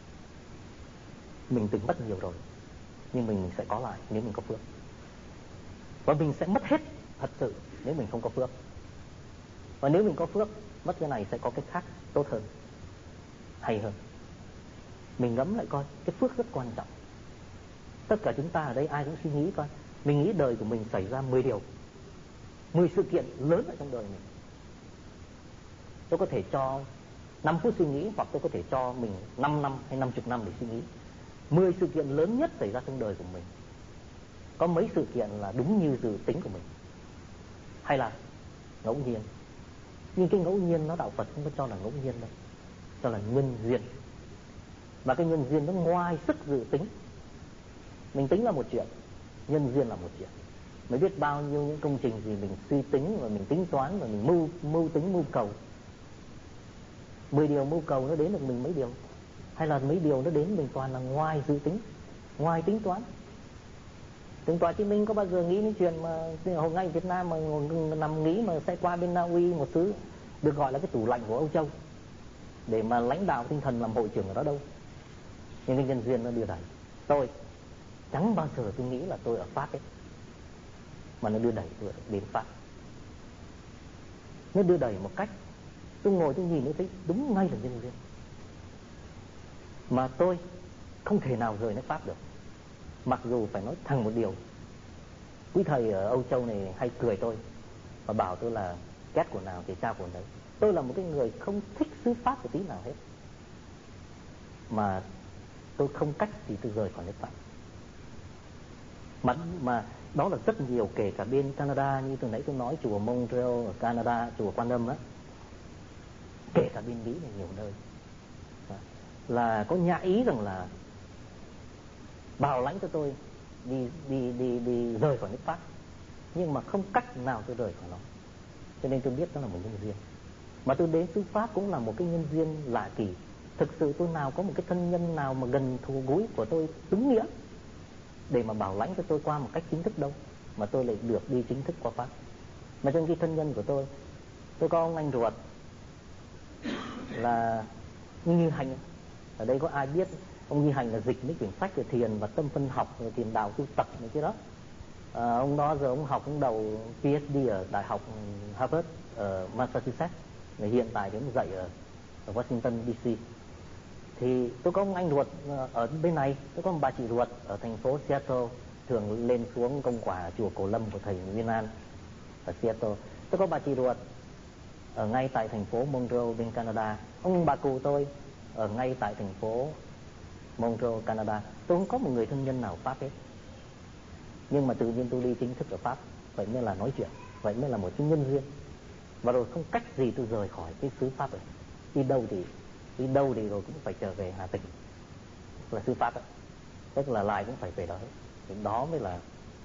Mình từng mất nhiều rồi, nhưng mình, mình sẽ có lại nếu mình có phước. Và mình sẽ mất hết thật sự nếu mình không có phước. Và nếu mình có phước, mất cái này sẽ có cái khác tốt hơn, hay hơn. Mình ngẫm lại coi, cái phước rất quan trọng. Tất cả chúng ta ở đây ai cũng suy nghĩ coi. Mình nghĩ đời của mình xảy ra mười điều, mười sự kiện lớn ở trong đời mình. Tôi có thể cho năm phút suy nghĩ, hoặc tôi có thể cho mình năm năm hay năm mươi năm để suy nghĩ. Mười sự kiện lớn nhất xảy ra trong đời của mình, có mấy sự kiện là đúng như dự tính của mình, hay là ngẫu nhiên? Nhưng cái ngẫu nhiên nó đạo Phật không có cho là ngẫu nhiên đâu, cho là nhân duyên. Và cái nhân duyên nó ngoài sức dự tính. Mình tính là một chuyện, nhân duyên là một chuyện. Mới biết bao nhiêu những công trình gì mình suy tính, và mình tính toán, và mình mưu, mưu tính, mưu cầu. Mười điều mưu cầu nó đến được mình mấy điều, hay là mấy điều nó đến mình toàn là ngoài dự tính, ngoài tính toán. Tính toán chứ mình có bao giờ nghĩ đến chuyện mà hôm nay Việt Nam mà nằm nghĩ mà sẽ qua bên Na Uy một thứ được gọi là cái tủ lạnh của Âu Châu để mà lãnh đạo tinh thần làm hội trưởng ở đó đâu. Nhưng cái nhân duyên nó đưa đẩy. Tôi chẳng bao giờ tôi nghĩ là tôi ở Pháp ấy, mà nó đưa đẩy tôi đến Pháp. Nó đưa đẩy một cách tôi ngồi tôi nhìn nó thấy đúng ngay là nhân duyên. Mà tôi không thể nào rời nước Pháp được. Mặc dù phải nói thẳng một điều, quý thầy ở Âu Châu này hay cười tôi và bảo tôi là ghét của nào thì trao của đấy. Tôi là một cái người không thích xứ Pháp một tí nào hết, mà tôi không cách gì tôi rời khỏi nước Pháp. Mà, mà đó là rất nhiều, kể cả bên Canada, như từ nãy tôi nói chùa Montreal ở Canada, chùa Quan Âm á, kể cả bên Mỹ là nhiều nơi là có nhã ý rằng là bảo lãnh cho tôi đi đi đi đi rời khỏi nước Pháp, nhưng mà không cách nào tôi rời khỏi nó. Cho nên tôi biết đó là một nhân duyên. Mà tôi đến xứ Pháp cũng là một cái nhân duyên lạ kỳ. Thực sự tôi nào có một cái thân nhân nào mà gần thù gúi của tôi đúng nghĩa để mà bảo lãnh cho tôi qua một cách chính thức đâu, mà tôi lại được đi chính thức qua Pháp. Mà trong khi thân nhân của tôi, tôi có ông anh ruột là Như Hành. Ở đây có ai biết ông Như Hành là dịch mấy quyển sách về thiền và tâm phân học, về thiền đạo tu tập này kia đó. À, ông đó giờ ông học ông đầu PhD ở đại học Harvard ở Massachusetts, và hiện tại thì ông dạy ở, ở Washington D C. Thì tôi có ông anh ruột ở bên này, tôi có một bà chị ruột ở thành phố Seattle, thường lên xuống công quả ở chùa Cổ Lâm của thầy Nguyên An ở Seattle. Tôi có bà chị ruột ở ngay tại thành phố Montreal bên Canada. Ông bà cụ tôi ở ngay tại thành phố Montreal, Canada. Tôi không có một người thân nhân nào ở Pháp hết. Nhưng mà tự nhiên tôi đi chính thức ở Pháp vậy mới là nói chuyện, vậy mới là một cái nhân duyên. Và rồi không cách gì tôi rời khỏi cái xứ Pháp ấy. Đi đâu thì đi đâu thì rồi cũng phải trở về Hà Tĩnh, là xứ Pháp ấy. Tức là lại cũng phải về đó. Thì đó mới là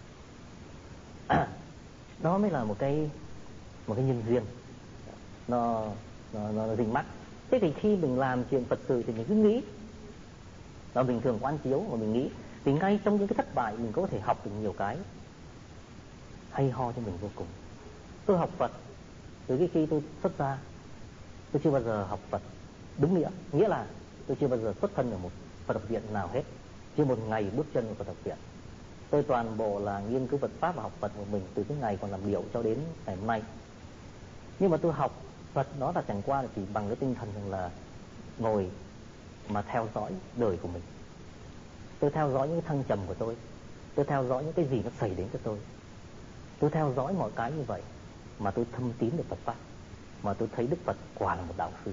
đó mới là một cái một cái nhân duyên nó nó nó rình mắt. Thế thì khi mình làm chuyện Phật sự thì mình cứ nghĩ, và mình thường quán chiếu mà mình nghĩ, thì ngay trong những cái thất bại mình có thể học được nhiều cái hay ho cho mình vô cùng. Tôi học Phật từ cái khi tôi xuất ra, tôi chưa bao giờ học Phật đúng nghĩa, nghĩa là tôi chưa bao giờ xuất thân ở một Phật học viện nào hết, chưa một ngày bước chân vào Phật học viện. Tôi toàn bộ là nghiên cứu Phật pháp và học Phật một mình từ cái ngày còn làm điệu cho đến ngày hôm nay. Nhưng mà tôi học Phật đó là chẳng qua là chỉ bằng cái tinh thần rằng là ngồi mà theo dõi đời của mình. Tôi theo dõi những cái thăng trầm của tôi, tôi theo dõi những cái gì nó xảy đến cho tôi, tôi theo dõi mọi cái như vậy mà tôi thâm tín được Phật pháp, mà tôi thấy Đức Phật quả là một đạo sư.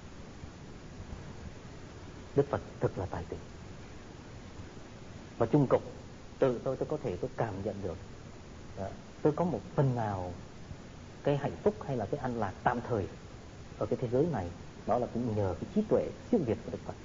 Đức Phật thực là tài tình. Và chung cục tự tôi tôi có thể tôi cảm nhận được đó, tôi có một phần nào cái hạnh phúc hay là cái an lạc tạm thời ở cái thế giới này, đó là cũng nhờ cái trí tuệ siêu việt của Đức Phật.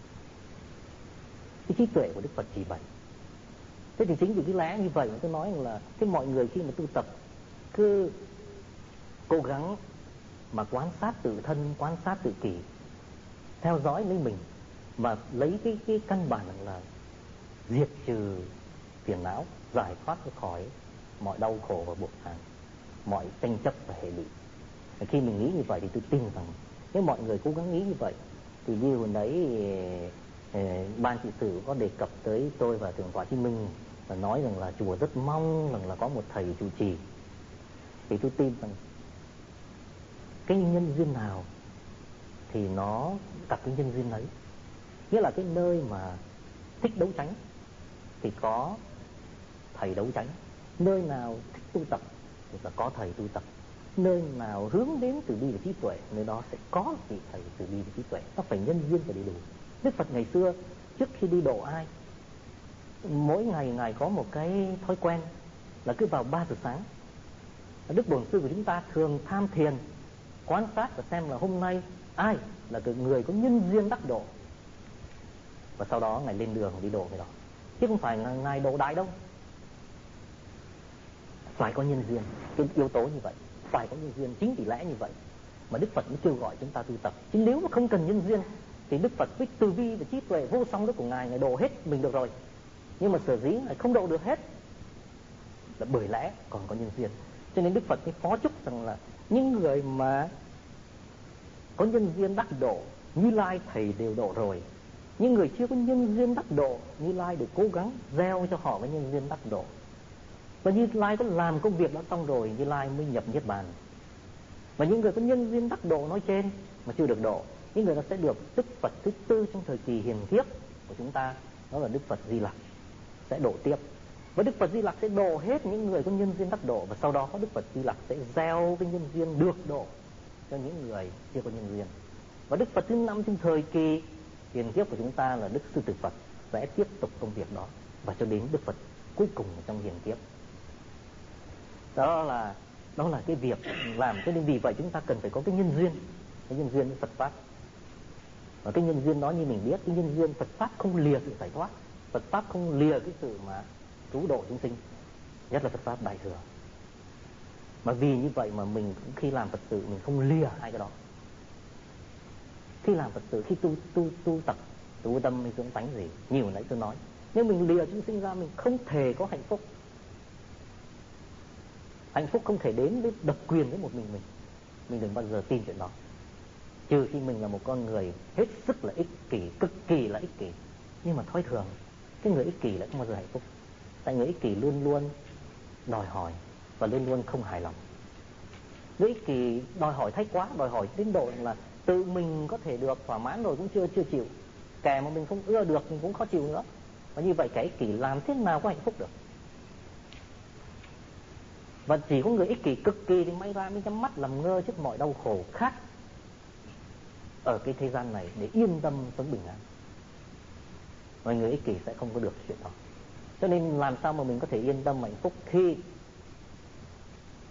Cái trí tuệ của Đức Phật chỉ bày. Thế thì chính vì cái lẽ như vậy mà tôi nói là cái mọi người khi mà tu tập cứ cố gắng mà quan sát tự thân, quan sát tự kỷ, theo dõi lấy mình, mà lấy cái cái căn bản là diệt trừ phiền não, giải thoát ra khỏi mọi đau khổ và buộc hàng, mọi tranh chấp và hệ lụy. Khi mình nghĩ như vậy thì tôi tin rằng nếu mọi người cố gắng nghĩ như vậy thì như hồi đấy ban trị sự có đề cập tới tôi và Thượng tọa Chí Minh và nói rằng là chùa rất mong rằng là có một thầy trụ trì, thì tôi tin rằng cái nhân duyên nào thì nó gặp cái nhân duyên ấy. Nghĩa là cái nơi mà thích đấu tranh thì có thầy đấu tranh, nơi nào thích tu tập thì là có thầy tu tập, nơi nào hướng đến từ bi và trí tuệ nơi đó sẽ có vị thầy từ bi và trí tuệ. Nó phải nhân duyên phải đầy đủ. Đức Phật ngày xưa trước khi đi độ ai, mỗi ngày ngài có một cái thói quen là cứ vào ba giờ sáng, Đức Bổn Sư của chúng ta thường tham thiền quan sát và xem là hôm nay ai là cái người có nhân duyên đắc độ, và sau đó ngài lên đường đi độ người đó, chứ không phải là ngài độ đại đâu. Phải có nhân duyên, cái yếu tố như vậy, phải có nhân duyên. Chính vì lẽ như vậy mà Đức Phật mới kêu gọi chúng ta tu tập. Chứ nếu mà không cần nhân duyên thì Đức Phật với từ bi và trí tuệ vô song đó của ngài, ngài độ hết mình được rồi. Nhưng mà sở dĩ ngài không độ được hết là bởi lẽ còn có nhân duyên. Cho nên Đức Phật mới phó chúc rằng là những người mà có nhân duyên đắc độ, Như Lai thầy đều độ rồi. Những người chưa có nhân duyên đắc độ, Như Lai được cố gắng gieo cho họ cái nhân duyên đắc độ. Và Như Lai có làm công việc đó xong rồi, Như Lai mới nhập Niết Bàn. Và những người có nhân duyên đắc độ nói trên mà chưa được độ, những người đó sẽ được Đức Phật thứ tư trong thời kỳ hiền kiếp của chúng ta, đó là Đức Phật Di Lặc sẽ độ tiếp. Và Đức Phật Di Lặc sẽ độ hết những người có nhân duyên đắc độ, và sau đó Đức Phật Di Lặc sẽ gieo cái nhân duyên được độ cho những người chưa có nhân duyên. Và Đức Phật thứ năm trong thời kỳ hiền kiếp của chúng ta là Đức Sư Tử Phật sẽ tiếp tục công việc đó, và cho đến Đức Phật cuối cùng trong hiền kiếp. Đó là đó là cái việc làm. Cho nên vì vậy chúng ta cần phải có cái nhân duyên, cái nhân duyên với Phật pháp. Và cái nhân duyên đó như mình biết, cái nhân duyên Phật pháp không lìa sự giải thoát, Phật pháp không lìa cái sự mà cứu độ chúng sinh, nhất là Phật pháp Đại Thừa. Mà vì như vậy mà mình khi làm Phật sự mình không lìa hai cái đó. Khi làm Phật sự, khi tu tu tu tập, tu tâm hay dưỡng tánh gì, nhiều hồi nãy tôi nói, nếu mình lìa chúng sinh ra mình không thể có hạnh phúc. Hạnh phúc không thể đến với độc quyền với một mình mình. Mình đừng bao giờ tin chuyện đó. Trừ khi mình là một con người hết sức là ích kỷ, cực kỳ là ích kỷ. Nhưng mà thói thường cái người ích kỷ lại không bao giờ hạnh phúc. Tại người ích kỷ luôn luôn đòi hỏi và luôn luôn không hài lòng. Người ích kỷ đòi hỏi thái quá, đòi hỏi đến độ là tự mình có thể được thỏa mãn rồi cũng chưa chưa chịu, kẻ mà mình không ưa được mình cũng khó chịu nữa. Và như vậy cái ích kỷ làm thế nào có hạnh phúc được. Và chỉ có người ích kỷ cực kỳ thì may ra mới nhắm mắt làm ngơ trước mọi đau khổ khác ở cái thế gian này để yên tâm sống bình an. Và người ích kỷ sẽ không có được chuyện đó. Cho nên làm sao mà mình có thể yên tâm hạnh phúc khi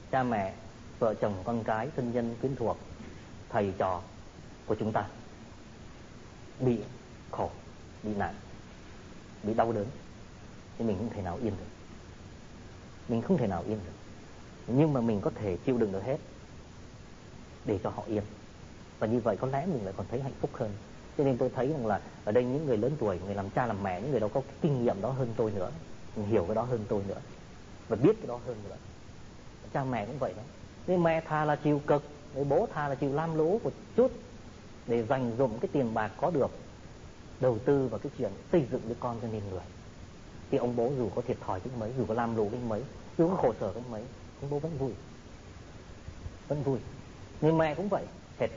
cha mẹ, vợ chồng, con cái, thân nhân, quyến thuộc, thầy trò của chúng ta bị khổ, bị nạn, bị đau đớn, thì mình không thể nào yên được. Mình không thể nào yên được. Nhưng mà mình có thể chịu đựng được hết để cho họ yên. Và như vậy có lẽ mình lại còn thấy hạnh phúc hơn. Cho nên tôi thấy rằng là ở đây những người lớn tuổi, người làm cha làm mẹ, những người đó có cái kinh nghiệm đó hơn tôi nữa, mình hiểu cái đó hơn tôi nữa, và biết cái đó hơn nữa. Cha mẹ cũng vậy đó. Nên mẹ thà là chịu cực, người bố thà là chịu lam lũ một chút để dành dụm cái tiền bạc có được, đầu tư vào cái chuyện xây dựng đứa con cho nên người. Thì ông bố dù có thiệt thòi đến mấy, dù có lam lũ đến mấy, dù có khổ sở đến mấy, ông bố vẫn vui, vẫn vui. Nhưng mẹ cũng vậy, hết.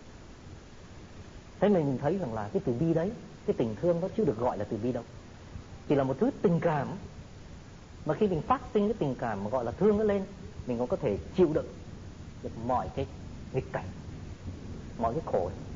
Thế mình thấy rằng là cái từ bi đấy, cái tình thương đó chưa được gọi là từ bi đâu, chỉ là một thứ tình cảm. Mà khi mình phát sinh cái tình cảm mà gọi là thương nó lên, mình cũng có thể chịu đựng được mọi cái nghịch cảnh, mọi cái khổ